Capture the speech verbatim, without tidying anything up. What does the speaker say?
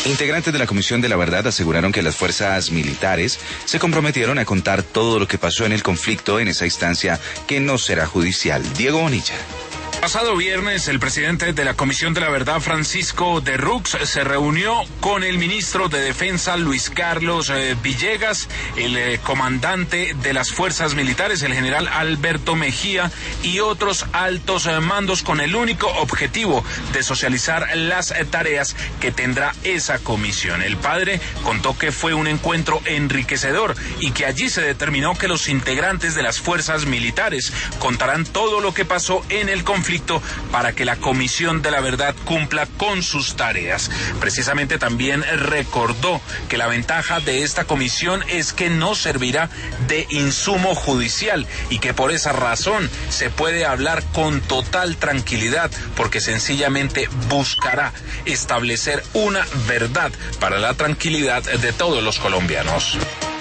Integrantes de la Comisión de la Verdad aseguraron que las fuerzas militares se comprometieron a contar todo lo que pasó en el conflicto en esa instancia que no será judicial. Diego Bonilla. Pasado viernes, el presidente de la Comisión de la Verdad, Francisco de Rux, se reunió con el ministro de Defensa, Luis Carlos eh, Villegas, el eh, comandante de las fuerzas militares, el general Alberto Mejía, y otros altos eh, mandos, con el único objetivo de socializar las eh, tareas que tendrá esa comisión. El padre contó que fue un encuentro enriquecedor y que allí se determinó que los integrantes de las fuerzas militares contarán todo lo que pasó en el conflicto para que la Comisión de la Verdad cumpla con sus tareas. Precisamente también recordó que la ventaja de esta comisión es que no servirá de insumo judicial y que por esa razón se puede hablar con total tranquilidad, porque sencillamente buscará establecer una verdad para la tranquilidad de todos los colombianos.